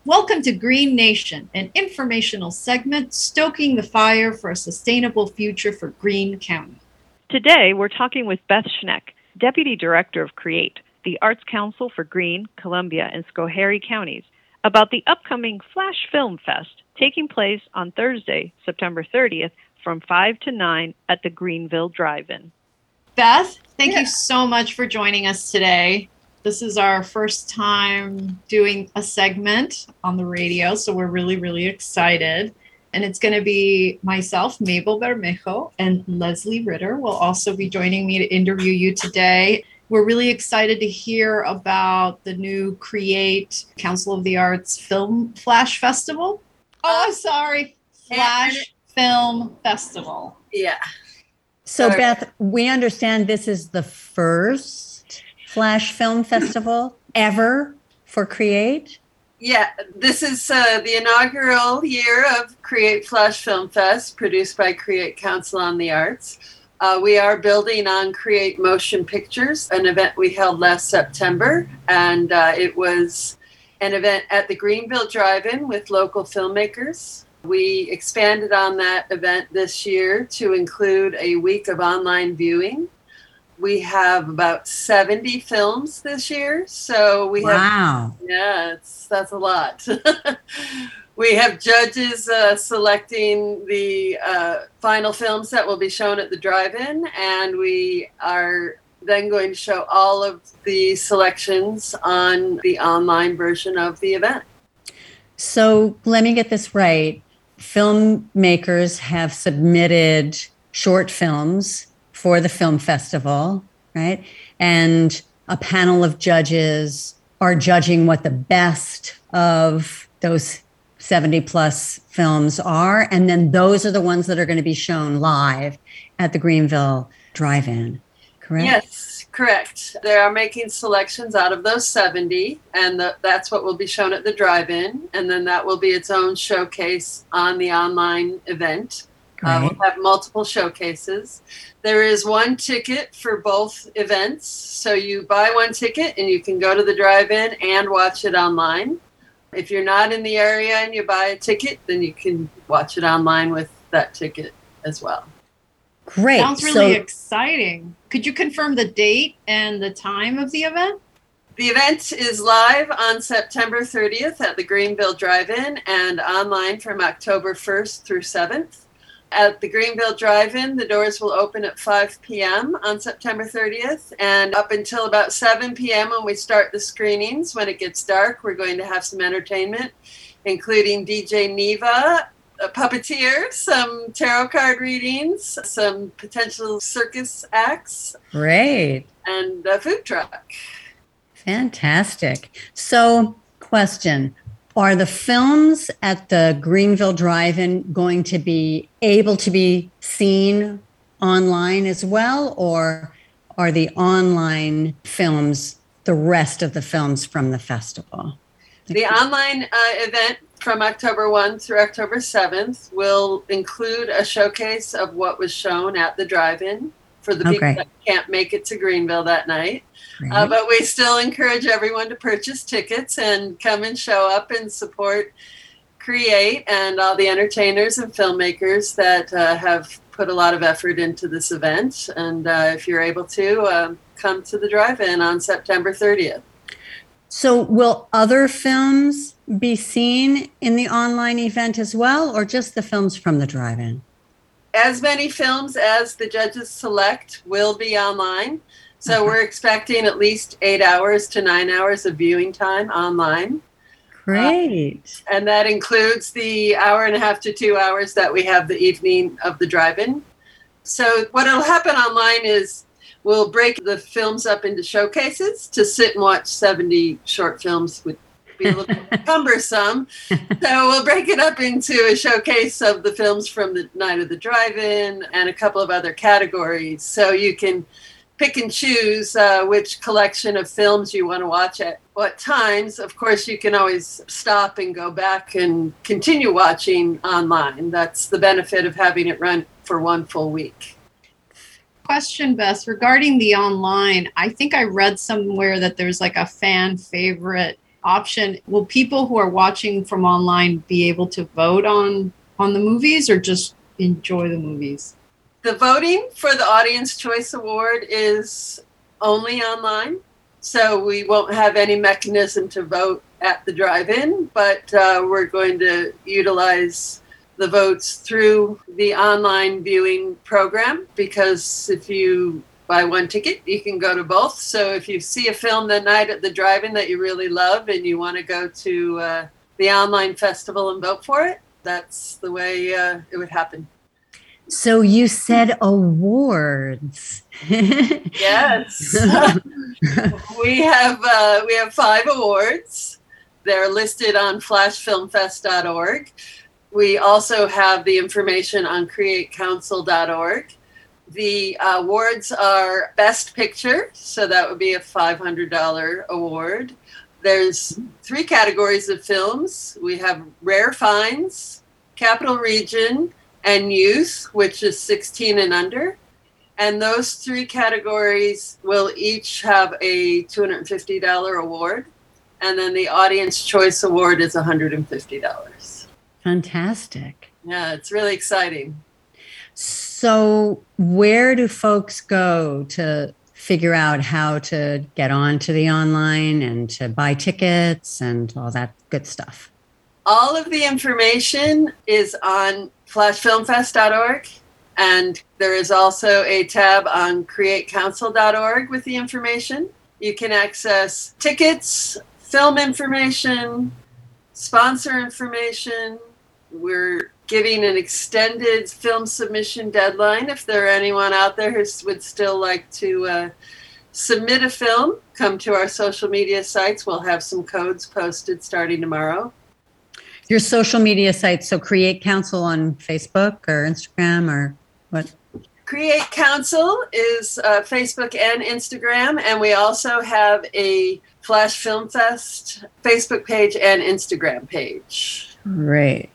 Welcome to Green Nation, an informational segment stoking the fire for a sustainable future for Greene County. Today, we're talking with Beth Schneck, Deputy Director of CREATE, the Arts Council for Greene, Columbia, and Schoharie counties, about the upcoming Flash Film Fest taking place on Thursday, September 30th from 5 to 9 at the Greenville Drive-In. Beth, thank you so much for joining us today. This is our first time doing a segment on the radio, so we're really excited. And it's going to be myself, Mabel Bermejo, and Leslie Ritter will also be joining me to interview you today. We're really excited to hear about the new CREATE Council of the Arts Film Flash Festival. Flash Film Festival. Yeah. So Beth, we understand this is the first Flash Film Festival ever for CREATE? Yeah, this is the inaugural year of CREATE Flash Film Fest, produced by CREATE Council on the Arts. We are building on CREATE Motion Pictures, an event we held last September, and it was an event at the Greenville Drive-In with local filmmakers. We expanded on that event this year to include a week of online viewing. We have about 70 films this year, so we have, that's a lot. We have judges selecting the final films that will be shown at the drive-in, and we are then going to show all of the selections on the online version of the event. So let me get this right. Filmmakers have submitted short films for the film festival, right? And a panel of judges are judging what the best of those 70 plus films are. And then those are the ones that are going to be shown live at the Greenville Drive-In, correct? Yes, correct. They are making selections out of those 70, and that's what will be shown at the drive-in. And then that will be its own showcase on the online event. We'll have multiple showcases. There is one ticket for both events. So you buy one ticket and you can go to the drive-in and watch it online. If you're not in the area and you buy a ticket, then you can watch it online with that ticket as well. Great. Sounds really exciting. Could you confirm the date and the time of the event? The event is live on September 30th at the Greenville Drive-In and online from October 1st through 7th. At the Greenville Drive-In, the doors will open at 5 p.m. on September 30th, and up until about 7 p.m. when we start the screenings. When it gets dark, we're going to have some entertainment, including DJ Neva, a puppeteer, some tarot card readings, some potential circus acts. Great. And a food truck. Fantastic. So, question. Are the films at the Greenville Drive-In going to be able to be seen online as well, or are the online films the rest of the films from the festival? The online event from October 1 through October 7th will include a showcase of what was shown at the drive-in for the people that can't make it to Greenville that night. But we still encourage everyone to purchase tickets and come and show up and support CREATE and all the entertainers and filmmakers that have put a lot of effort into this event. And if you're able to, come to the drive-in on September 30th. So will other films be seen in the online event as well, or just the films from the drive-in? As many films as the judges select will be online. So we're expecting at least 8 hours to 9 hours of viewing time online. Great. And that includes the hour and a half to 2 hours that we have the evening of the drive-in. So what will happen online is we'll break the films up into showcases. To sit and watch 70 short films would be a little cumbersome. So we'll break it up into a showcase of the films from the night of the drive-in and a couple of other categories. So you can pick and choose which collection of films you want to watch at what times. Of course, you can always stop and go back and continue watching online. That's the benefit of having it run for one full week. Question, Beth, regarding the online, I think I read somewhere that there's like a fan favorite option. Will people who are watching from online be able to vote on the movies or just enjoy the movies? The voting for the Audience Choice Award is only online, so we won't have any mechanism to vote at the drive-in, but we're going to utilize the votes through the online viewing program, because if you buy one ticket, you can go to both. So if you see a film that night at the drive-in that you really love and you want to go to the online festival and vote for it, that's the way it would happen. So you said awards. Yes. we have 5 awards. They're listed on flashfilmfest.org. We also have the information on createcouncil.org. The awards are Best Picture, so that would be a $500 award. There's 3 categories of films. We have Rare Finds, Capital Region, and Youth, which is 16 and under. And those 3 categories will each have a $250 award. And then the Audience Choice Award is $150. Fantastic. Yeah, it's really exciting. So where do folks go to figure out how to get onto the online and to buy tickets and all that good stuff? All of the information is on flashfilmfest.org, and there is also a tab on createcouncil.org with the information. You can access tickets, film information, sponsor information. We're giving an extended film submission deadline. If there are anyone out there who would still like to submit a film, come to our social media sites. We'll have some codes posted starting tomorrow. Your social media sites, so Create Council on Facebook or Instagram or what? Create Council is Facebook and Instagram, and we also have a Flash Film Fest Facebook page and Instagram page. Great.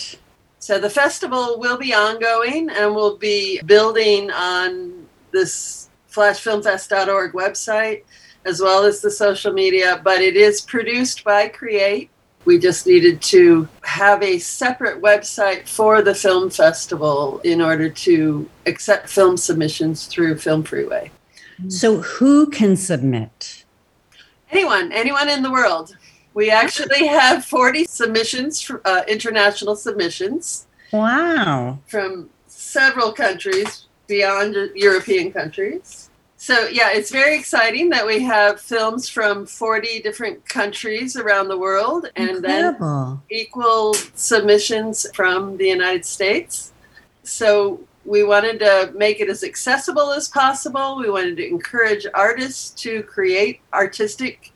So the festival will be ongoing, and we'll be building on this flashfilmfest.org website as well as the social media, but it is produced by Create. We just needed to have a separate website for the film festival in order to accept film submissions through Film Freeway. So who can submit? Anyone in the world. We actually have 40 submissions, international submissions. Wow. From several countries beyond European countries. So yeah, it's very exciting that we have films from 40 different countries around the world, and Incredible. then equal submissions from the United States. So we wanted to make it as accessible as possible. We wanted to encourage artists to create artistic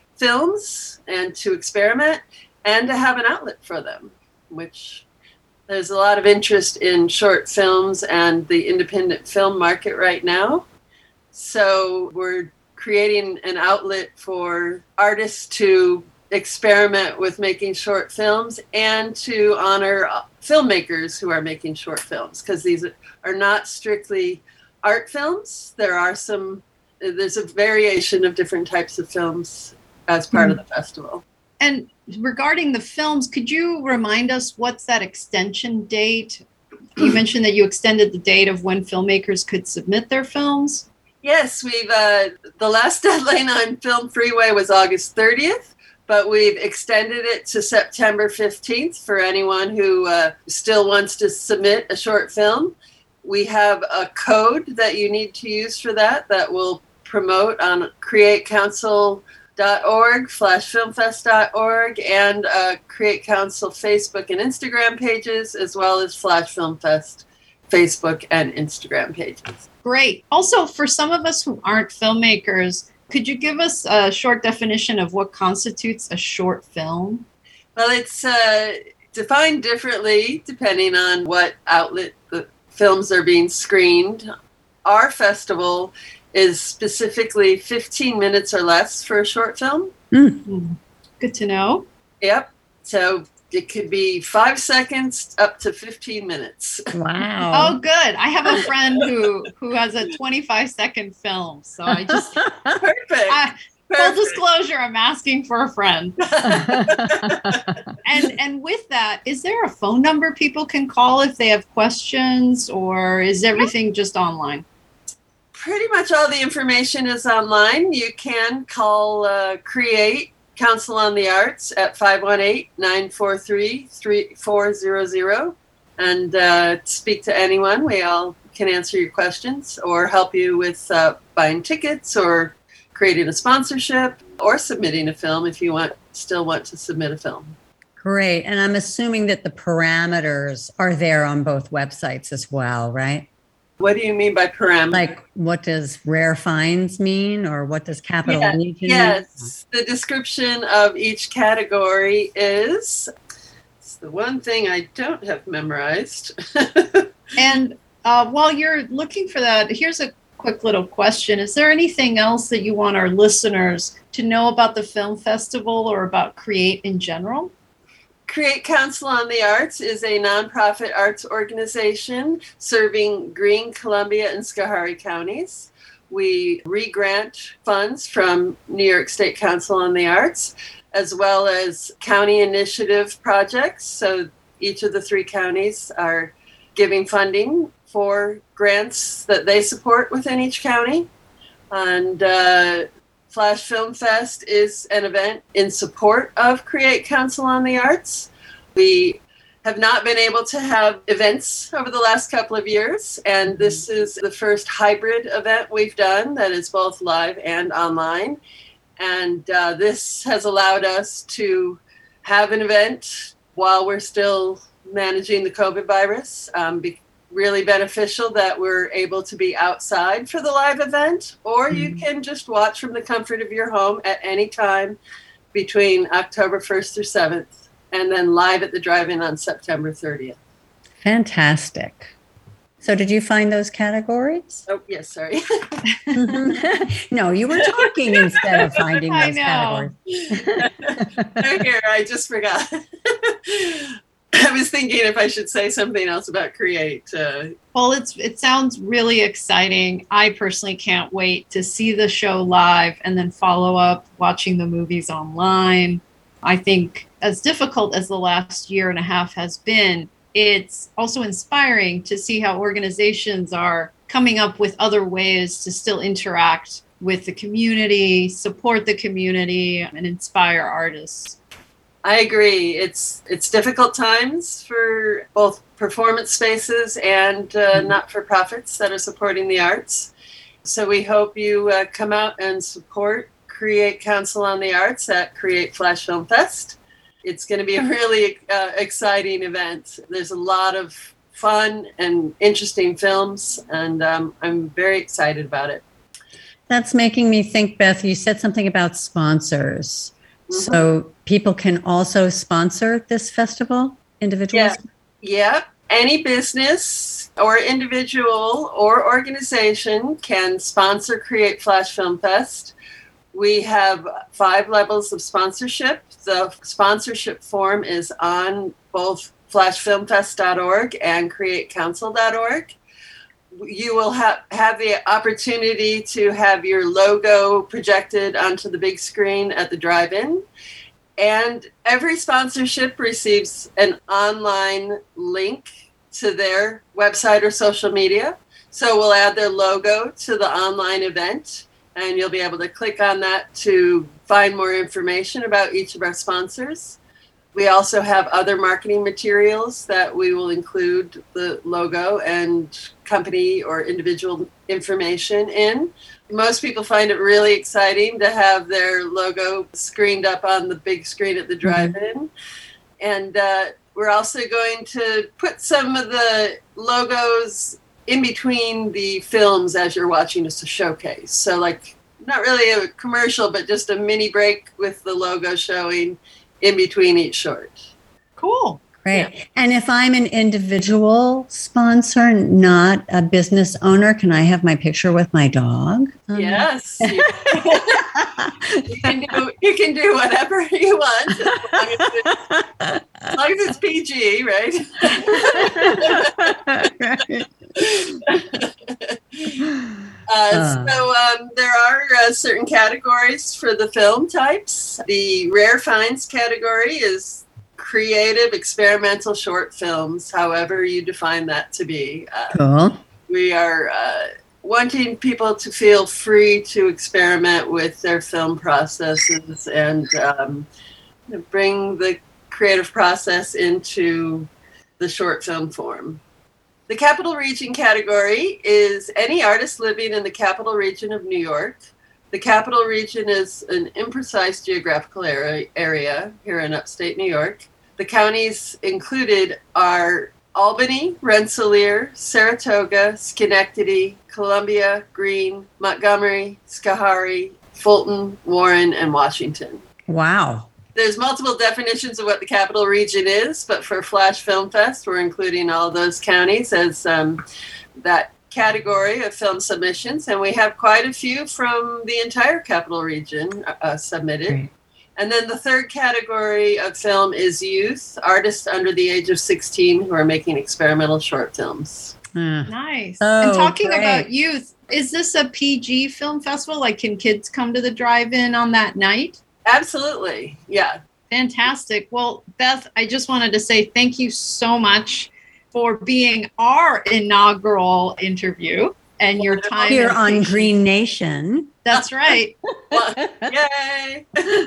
films and to experiment and to have an outlet for them, which there's a lot of interest in short films and the independent film market right now. So we're creating an outlet for artists to experiment with making short films and to honor filmmakers who are making short films, because these are not strictly art films. There's a variation of different types of films as part of the festival. And regarding the films, could you remind us what's that extension date? You mentioned that you extended the date of when filmmakers could submit their films. Yes, we've the last deadline on Film Freeway was August 30th, but we've extended it to September 15th for anyone who still wants to submit a short film. We have a code that you need to use for that will promote on createcouncil.org, flashfilmfest.org, and Create Council Facebook and Instagram pages, as well as Flash Film Fest Facebook and Instagram pages. Great. Also, for some of us who aren't filmmakers, could you give us a short definition of what constitutes a short film? Well, it's defined differently depending on what outlet the films are being screened. Our festival is specifically 15 minutes or less for a short film. Good to know. Yep. So it could be 5 seconds up to 15 minutes. Wow. Oh, good. I have a friend who has a 25-second film. So I just Perfect. Full disclosure, I'm asking for a friend. And with that, is there a phone number people can call if they have questions, or is everything just online? Pretty much all the information is online. You can call Create Council on the Arts at 518-943-3400 and speak to anyone. We all can answer your questions or help you with buying tickets or creating a sponsorship or submitting a film if you still want to submit a film. Great. And I'm assuming that the parameters are there on both websites as well, right? What do you mean by parameters? Like, what does rare finds mean, or what does capital Legion mean? Yes, the description of each category is, it's the one thing I don't have memorized. And while you're looking for that, here's a quick little question. Is there anything else that you want our listeners to know about the film festival or about Create in general? Create Council on the Arts is a nonprofit arts organization serving Greene, Columbia, and Schoharie counties. We re-grant funds from New York State Council on the Arts, as well as county initiative projects. So each of the 3 counties are giving funding for grants that they support within each county. And Flash Film Fest is an event in support of Create Council on the Arts. We have not been able to have events over the last couple of years, and this is the first hybrid event we've done that is both live and online. And this has allowed us to have an event while we're still managing the COVID virus. Really beneficial that we're able to be outside for the live event, or you can just watch from the comfort of your home at any time between October 1st through 7th, and then live at the drive-in on September 30th. Fantastic. So did you find those categories? Oh, yes, sorry. No, you were talking instead of finding those categories. They're here, I just forgot. I was thinking if I should say something else about Create. Well, it sounds really exciting. I personally can't wait to see the show live and then follow up watching the movies online. I think as difficult as the last year and a half has been, it's also inspiring to see how organizations are coming up with other ways to still interact with the community, support the community, and inspire artists. I agree. It's difficult times for both performance spaces and not-for-profits that are supporting the arts. So we hope you come out and support Create Council on the Arts at Create Flash Film Fest. It's going to be a really exciting event. There's a lot of fun and interesting films, and I'm very excited about it. That's making me think, Beth, you said something about sponsors. Mm-hmm. So people can also sponsor this festival, individuals? Yeah. Any business or individual or organization can sponsor Create Flash Film Fest. We have 5 levels of sponsorship. The sponsorship form is on both flashfilmfest.org and createcouncil.org. You will have the opportunity to have your logo projected onto the big screen at the drive-in. And every sponsorship receives an online link to their website or social media. So we'll add their logo to the online event, and you'll be able to click on that to find more information about each of our sponsors. We also have other marketing materials that we will include the logo and company or individual information in. Most people find it really exciting to have their logo screened up on the big screen at the drive-in. And we're also going to put some of the logos in between the films as you're watching us a showcase. So like not really a commercial, but just a mini break with the logo showing in between each short. Cool. Great. Yeah. And if I'm an individual sponsor, not a business owner, can I have my picture with my dog? Yes. You can do whatever you want, as long as it's PG, right? So there are certain categories for the film types. The rare finds category is creative experimental short films, however you define that to be. Cool. We are wanting people to feel free to experiment with their film processes and bring the creative process into the short film form. The Capital Region category is any artist living in the Capital Region of New York. The Capital Region is an imprecise geographical area here in upstate New York. The counties included are Albany, Rensselaer, Saratoga, Schenectady, Columbia, Greene, Montgomery, Schoharie, Fulton, Warren, and Washington. Wow. There's multiple definitions of what the Capital Region is, but for Flash Film Fest, we're including all those counties as that category of film submissions, and we have quite a few from the entire Capital Region submitted. Great. And then the third category of film is youth, artists under the age of 16 who are making experimental short films. Nice. Oh, and talking great. about youth, is this a PG film festival? Like, can kids come to the drive-in on that night? Absolutely. Yeah. Fantastic. Well, Beth, I just wanted to say thank you so much for being our inaugural interview and your time Here and on patience. Green Nation. That's right. Yay.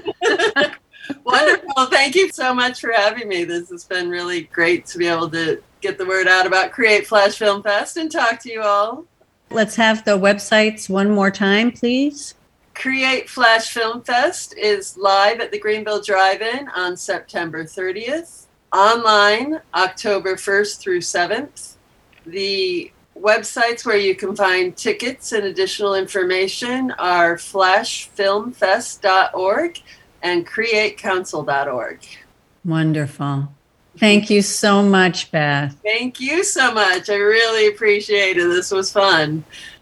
Wonderful. Thank you so much for having me. This has been really great to be able to get the word out about Create Flash Film Fest and talk to you all. Let's have the websites one more time, please. Create Flash Film Fest is live at the Greenville Drive-In on September 30th, online October 1st through 7th. The websites where you can find tickets and additional information are flashfilmfest.org and createcouncil.org. Wonderful. Thank you so much, Beth. Thank you so much. I really appreciate it. This was fun.